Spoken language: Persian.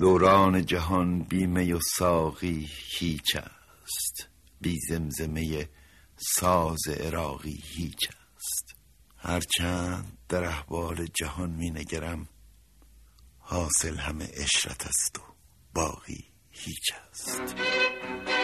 دوران جهان بی می و ساقی هیچ است، بی زمزمه ساز عراقی هیچ است. هرچند در احوال جهان می نگرم، حاصل همه عشرت است و باقی هیچ است.